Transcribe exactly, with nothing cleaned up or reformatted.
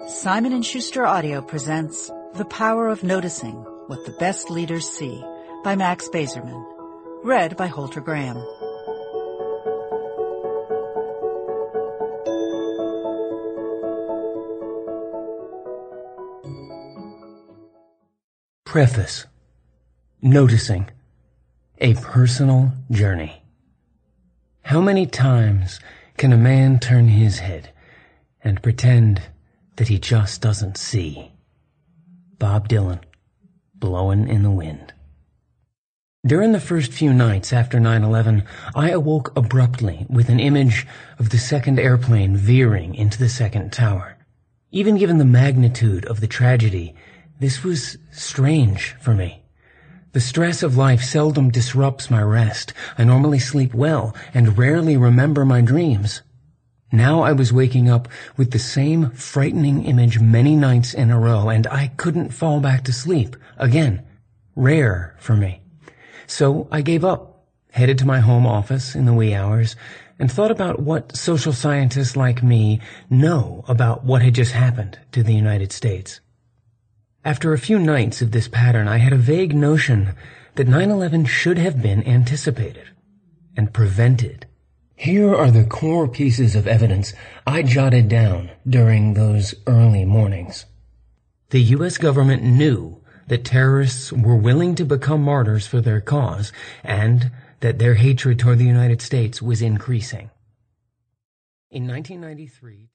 Simon and Schuster Audio presents The Power of Noticing What the Best Leaders See by Max Bazerman. Read by Holter Graham. Preface. Noticing. A personal journey. How many times can a man turn his head and pretend that he just doesn't see? Bob Dylan, Blowin' in the Wind. During the first few nights after nine eleven, I awoke abruptly with an image of the second airplane veering into the second tower. Even given the magnitude of the tragedy, this was strange for me. The stress of life seldom disrupts my rest. I normally sleep well and rarely remember my dreams. Now I was waking up with the same frightening image many nights in a row, and I couldn't fall back to sleep. Again, rare for me. So I gave up, headed to my home office in the wee hours, and thought about what social scientists like me know about what had just happened to the United States. After a few nights of this pattern, I had a vague notion that nine eleven should have been anticipated and prevented. Here are the core pieces of evidence I jotted down during those early mornings. The U S government knew that terrorists were willing to become martyrs for their cause, and that their hatred toward the United States was increasing. In nineteen ninety-three,